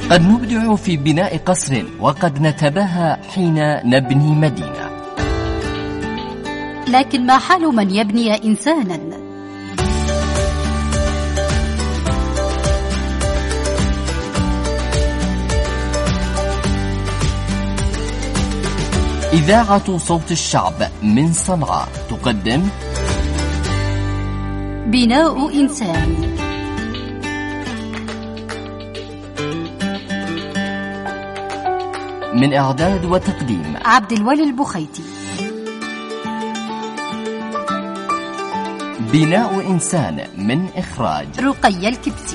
قد نبدع في بناء قصر وقد نتباهى حين نبني مدينة، لكن ما حال من يبني إنسانا؟ إذاعة صوت الشعب من صنعاء تقدم بناء إنسان. من إعداد وتقديم عبد الولي البخيتي. بناء إنسان من إخراج رقية الكبتي.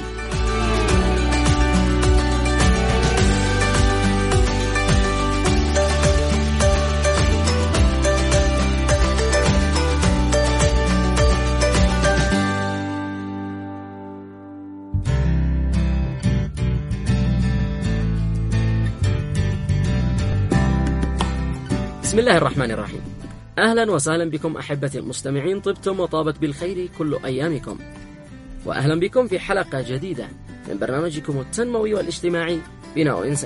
بسم الله الرحمن الرحيم. أهلا وسهلا بكم أحبتي المستمعين، طبتم وطابت بالخير كل أيامكم، وأهلا بكم في حلقة جديدة من برنامجكم التنموي والاجتماعي بناء إنسان.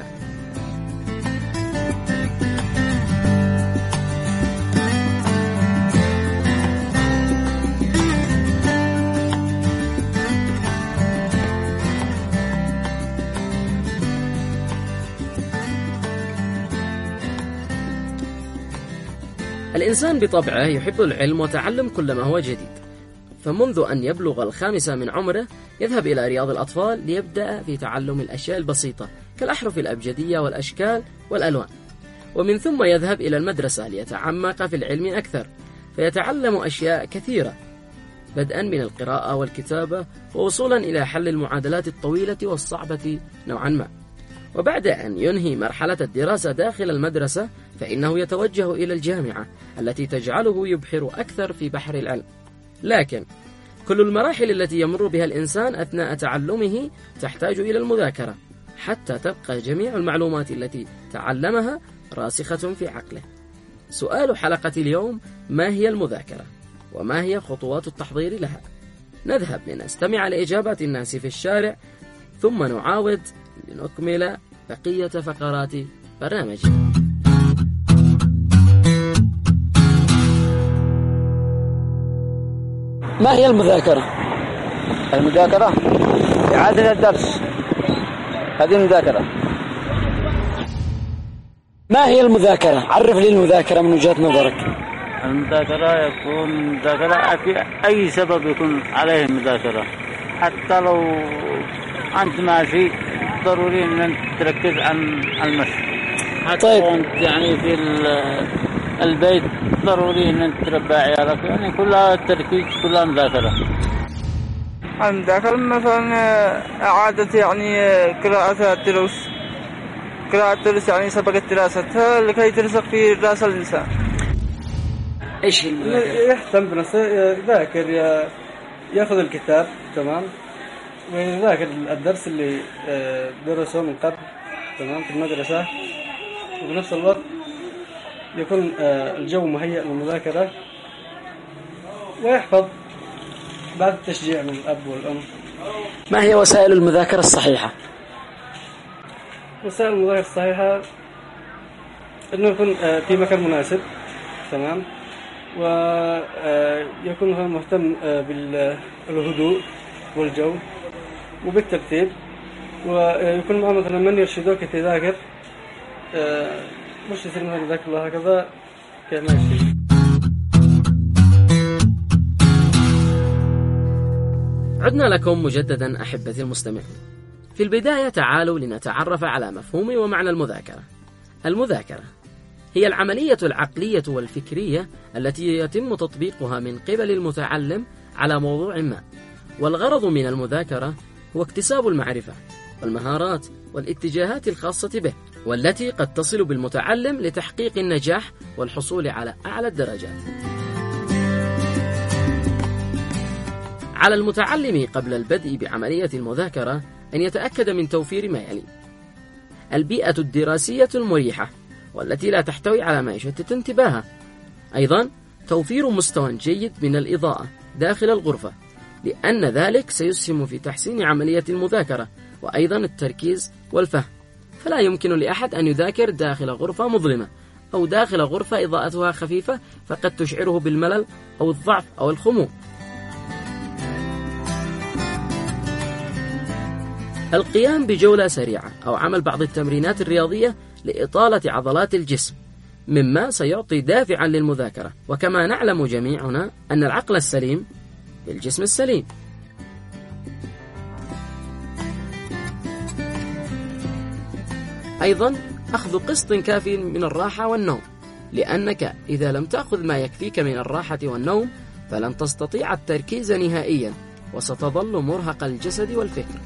الإنسان بطبعه يحب العلم وتعلم كل ما هو جديد، فمنذ أن يبلغ 5 من عمره يذهب إلى رياض الأطفال ليبدأ في تعلم الأشياء البسيطة كالأحرف الأبجدية والأشكال والألوان، ومن ثم يذهب إلى المدرسة ليتعمق في العلم أكثر، فيتعلم أشياء كثيرة بدءا من القراءة والكتابة ووصولا إلى حل المعادلات الطويلة والصعبة نوعا ما. وبعد أن ينهي مرحلة الدراسة داخل المدرسة فإنه يتوجه إلى الجامعة التي تجعله يبحر أكثر في بحر العلم. لكن كل المراحل التي يمر بها الإنسان أثناء تعلمه تحتاج إلى المذاكرة حتى تبقى جميع المعلومات التي تعلمها راسخة في عقله. سؤال حلقة اليوم: ما هي المذاكرة؟ وما هي خطوات التحضير لها؟ نذهب لنستمع لإجابات الناس في الشارع ثم نعاود لنكمل بقية فقرات برنامجنا. ما هي المذاكرة؟ المذاكرة إعادة الدرس، هذه المذاكرة. ما هي المذاكرة؟ عرف لي المذاكرة من وجهة نظرك. المذاكرة يكون مذاكرة في أي سبب يكون عليه المذاكرة، حتى لو أنت ماشي ضروري أن تركز عن المشي. طيب. يعني في البيت ضروري أن تربى عيالك، يعني كلها تركيز، كلها مذاكرة. المذاكرة مثلا إعادة يعني قراءة الدروس، قراءة الدروس يعني سبقت دراستها لكي ترسخ في رأس الإنسان. إيش يهتم بنفسه، يذاكر، يأخذ الكتاب تمام، ويذاكر الدرس اللي درسه من قبل تمام في المدرسة، وبنفس الوقت يكون الجو مهيئ للمذاكرة، ويحفظ بعد التشجيع من الأب والأم. ما هي وسائل المذاكرة الصحيحة؟ وسائل المذاكرة الصحيحة إنه يكون في مكان مناسب تمام، ويكون مهتم بالهدوء والجو وبالترتيب، ويكون معه مثلا من يرشدوك تذاكر، مش يصير مثلا ذاك الله هكذا كيف ماشي. عدنا لكم مجددا أحبتي المستمعين. في البداية تعالوا لنتعرف على مفهوم ومعنى المذاكرة. المذاكرة هي العملية العقلية والفكرية التي يتم تطبيقها من قبل المتعلم على موضوع ما، والغرض من المذاكرة هو اكتساب المعرفة والمهارات والاتجاهات الخاصة به، والتي قد تصل بالمتعلم لتحقيق النجاح والحصول على أعلى الدرجات. على المتعلم قبل البدء بعملية المذاكرة أن يتأكد من توفير ما يلي: البيئة الدراسية المريحة والتي لا تحتوي على ما يشتت انتباهه، أيضا توفير مستوى جيد من الإضاءة داخل الغرفة، لأن ذلك سيسهم في تحسين عملية المذاكرة وأيضا التركيز والفهم. فلا يمكن لأحد أن يذاكر داخل غرفة مظلمة أو داخل غرفة إضاءتها خفيفة، فقد تشعره بالملل أو الضعف أو الخمول. القيام بجولة سريعة أو عمل بعض التمرينات الرياضية لإطالة عضلات الجسم مما سيعطي دافعا للمذاكرة. وكما نعلم جميعنا أن العقل السليم بالجسم السليم. أيضا أخذ قسط كافي من الراحة والنوم، لأنك إذا لم تأخذ ما يكفيك من الراحة والنوم فلن تستطيع التركيز نهائيا، وستظل مرهق الجسد والفكر.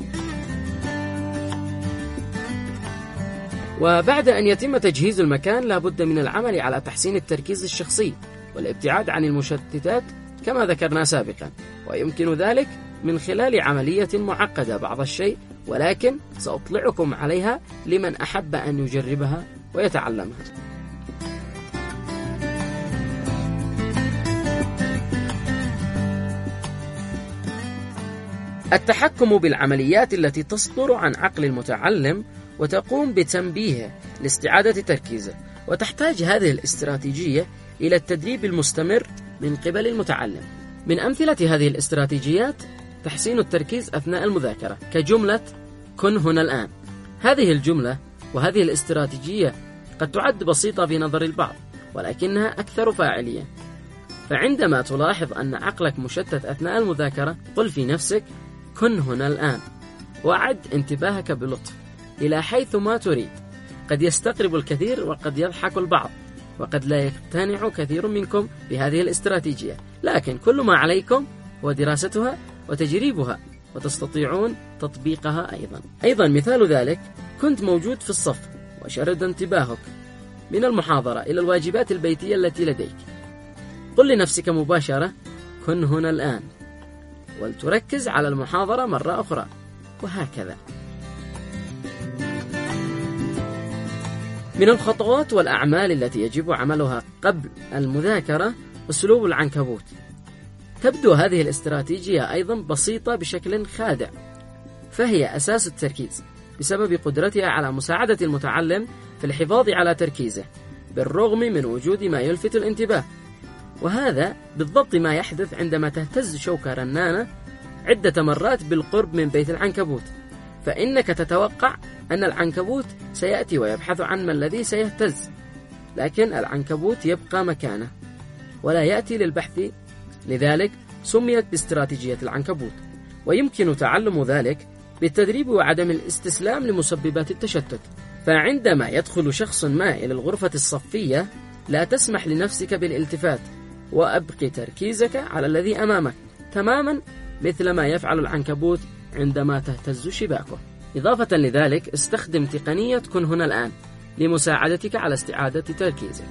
وبعد أن يتم تجهيز المكان لابد من العمل على تحسين التركيز الشخصي والابتعاد عن المشتتات كما ذكرنا سابقا، ويمكن ذلك من خلال عملية معقدة بعض الشيء، ولكن سأطلعكم عليها لمن أحب أن يجربها ويتعلمها. التحكم بالعمليات التي تصدر عن عقل المتعلم وتقوم بتنبيهه لاستعادة تركيزه، وتحتاج هذه الاستراتيجية إلى التدريب المستمر من قبل المتعلم. من أمثلة هذه الاستراتيجيات تحسين التركيز أثناء المذاكرة، كجملة كن هنا الآن. هذه الجملة وهذه الاستراتيجية قد تعد بسيطة في نظر البعض، ولكنها أكثر فاعلية. فعندما تلاحظ أن عقلك مشتت أثناء المذاكرة، قل في نفسك كن هنا الآن، وأعد انتباهك بلطف إلى حيث ما تريد. قد يستغرب الكثير وقد يضحك البعض، وقد لا يقتنع كثير منكم بهذه الاستراتيجية، لكن كل ما عليكم هو دراستها وتجريبها، وتستطيعون تطبيقها أيضا. مثال ذلك، كنت موجود في الصف وشرد انتباهك من المحاضرة إلى الواجبات البيتية التي لديك. قل لنفسك مباشرة كن هنا الآن، ولتركز على المحاضرة مرة أخرى، وهكذا. من الخطوات والأعمال التي يجب عملها قبل المذاكرة أسلوب العنكبوت. تبدو هذه الاستراتيجية أيضا بسيطة بشكل خادع، فهي أساس التركيز بسبب قدرتها على مساعدة المتعلم في الحفاظ على تركيزه بالرغم من وجود ما يلفت الانتباه. وهذا بالضبط ما يحدث عندما تهتز شوكة رنانة عدة مرات بالقرب من بيت العنكبوت، فإنك تتوقع أن العنكبوت سيأتي ويبحث عن ما الذي سيهتز، لكن العنكبوت يبقى مكانه ولا يأتي للبحث، لذلك سميت باستراتيجية العنكبوت. ويمكن تعلم ذلك بالتدريب وعدم الاستسلام لمسببات التشتت. فعندما يدخل شخص ما إلى الغرفة الصفية لا تسمح لنفسك بالالتفات، وأبقي تركيزك على الذي أمامك تماما مثل ما يفعل العنكبوت عندما تهتز شباكه. إضافة لذلك استخدم تقنية كن هنا الآن لمساعدتك على استعادة تركيزك.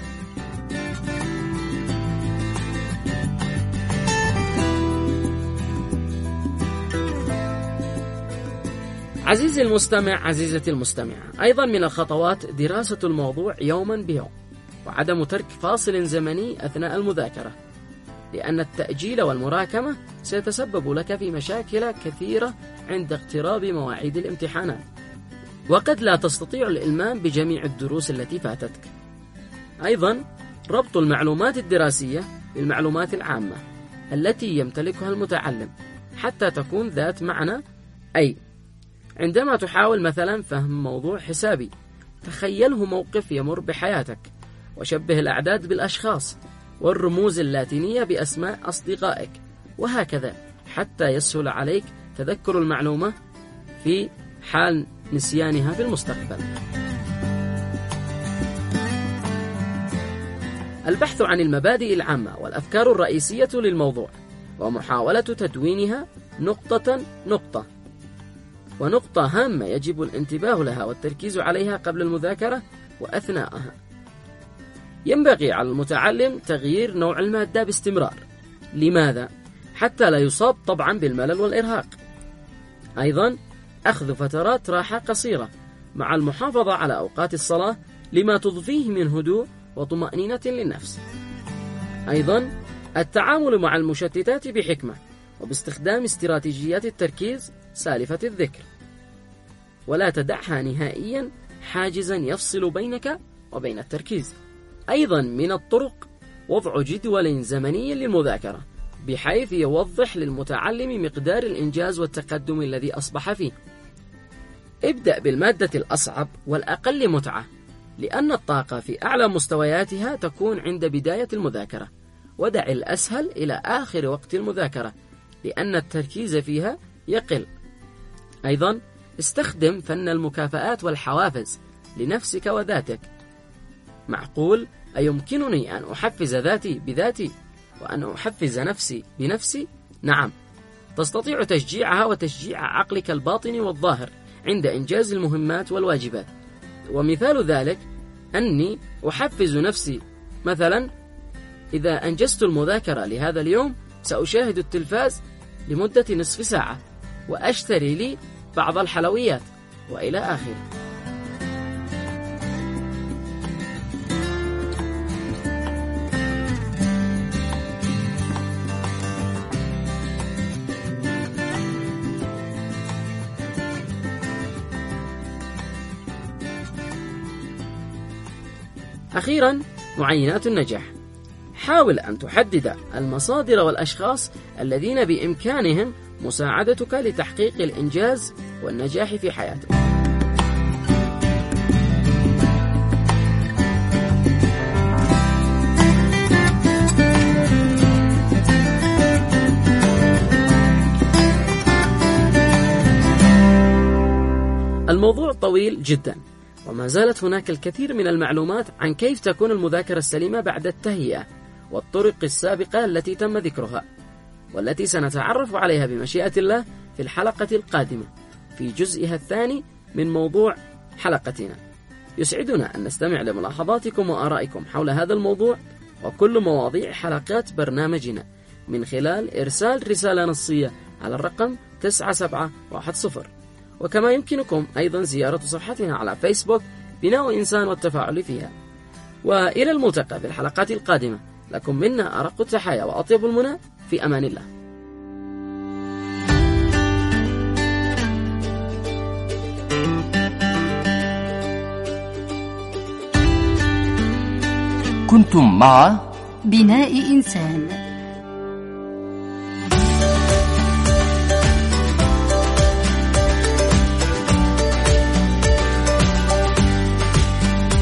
عزيزي المستمع، عزيزتي المستمعة، أيضا من الخطوات دراسة الموضوع يوما بيوم، وعدم ترك فاصل زمني أثناء المذاكرة، لأن التأجيل والمراكمة سيتسبب لك في مشاكل كثيرة عند اقتراب مواعيد الامتحانات، وقد لا تستطيع الإلمام بجميع الدروس التي فاتتك. أيضا ربط المعلومات الدراسية بالمعلومات العامة التي يمتلكها المتعلم حتى تكون ذات معنى. أي عندما تحاول مثلا فهم موضوع حسابي، تخيله موقف يمر بحياتك، وشبه الأعداد بالأشخاص والرموز اللاتينية بأسماء أصدقائك، وهكذا حتى يسهل عليك تذكر المعلومة في حال نسيانها في المستقبل. البحث عن المبادئ العامة والأفكار الرئيسية للموضوع، ومحاولة تدوينها نقطة نقطة، ونقطة هامة يجب الانتباه لها والتركيز عليها قبل المذاكرة وأثناءها. ينبغي على المتعلم تغيير نوع المادة باستمرار. لماذا؟ حتى لا يصاب طبعا بالملل والإرهاق. أيضا أخذ فترات راحة قصيرة مع المحافظة على أوقات الصلاة لما تضفيه من هدوء وطمأنينة للنفس. أيضا التعامل مع المشتتات بحكمة وباستخدام استراتيجيات التركيز سالفة الذكر، ولا تدعها نهائيا حاجزا يفصل بينك وبين التركيز. أيضا من الطرق وضع جدول زمني للمذاكرة بحيث يوضح للمتعلم مقدار الإنجاز والتقدم الذي أصبح فيه. ابدأ بالمادة الأصعب والأقل متعة، لأن الطاقة في أعلى مستوياتها تكون عند بداية المذاكرة، ودع الأسهل إلى آخر وقت المذاكرة لأن التركيز فيها يقل. أيضا استخدم فن المكافآت والحوافز لنفسك وذاتك. معقول أيمكنني أن أحفز ذاتي بذاتي وأن أحفز نفسي بنفسي؟ نعم، تستطيع تشجيعها وتشجيع عقلك الباطن والظاهر عند إنجاز المهمات والواجبات. ومثال ذلك أني أحفز نفسي، مثلا إذا أنجزت المذاكرة لهذا اليوم سأشاهد التلفاز لمدة نصف ساعة وأشتري لي بعض الحلويات وإلى آخره. أخيرا، معاينات النجاح. حاول أن تحدد المصادر والأشخاص الذين بإمكانهم مساعدتك لتحقيق الإنجاز والنجاح في حياتك. الموضوع طويل جدا، وما زالت هناك الكثير من المعلومات عن كيف تكون المذاكرة السليمة بعد التهيئة والطرق السابقة التي تم ذكرها، والتي سنتعرف عليها بمشيئة الله في الحلقة القادمة في جزئها الثاني من موضوع حلقتنا. يسعدنا أن نستمع لملاحظاتكم وآرائكم حول هذا الموضوع وكل مواضيع حلقات برنامجنا من خلال إرسال رسالة نصية على الرقم 9710. وكما يمكنكم أيضا زيارة صفحتنا على فيسبوك بناء إنسان والتفاعل فيها. وإلى الملتقى في الحلقات القادمة، لكم منا أرق التحايا وأطيب المنى، في أمان الله. كنتم مع بناء إنسان.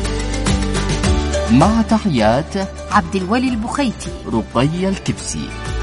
مع تحيات عبد الولي البخيتي، رقية الكبسي.